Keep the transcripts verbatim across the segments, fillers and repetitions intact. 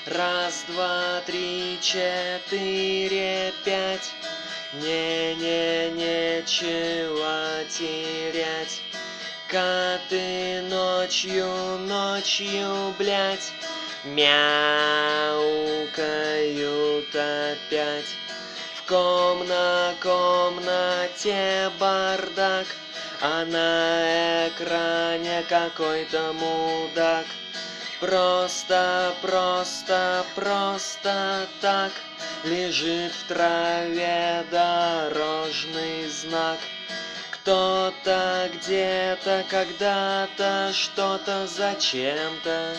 Раз, два, три, четыре, пять. Не-не, нечего терять. Коты ночью, ночью, блядь, мяукают опять. В комна комнате бардак, а на экране какой-то мудак. Просто, просто, просто так лежит в траве дорожный знак. Кто-то где-то когда-то что-то зачем-то.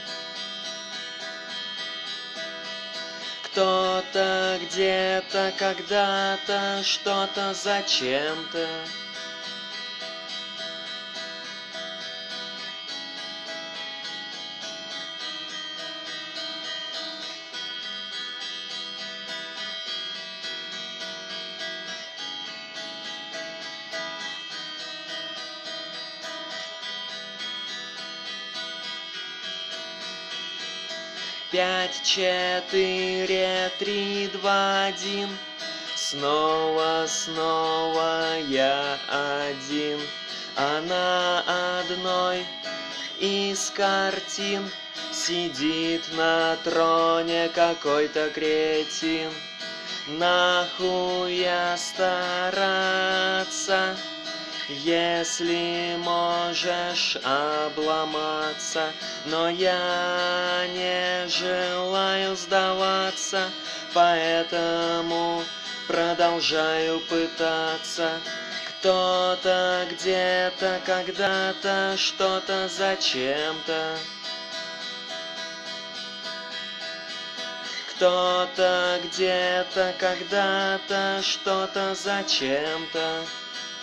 Кто-то где-то когда-то что-то зачем-то. Пять, четыре, три, два, один. Снова, снова я один. А на одной из картин сидит на троне какой-то кретин. Нахуя стараться, если можешь обломаться? Но я не желаю сдаваться, поэтому продолжаю пытаться. Кто-то где-то когда-то что-то зачем-то. Кто-то где-то когда-то что-то зачем-то.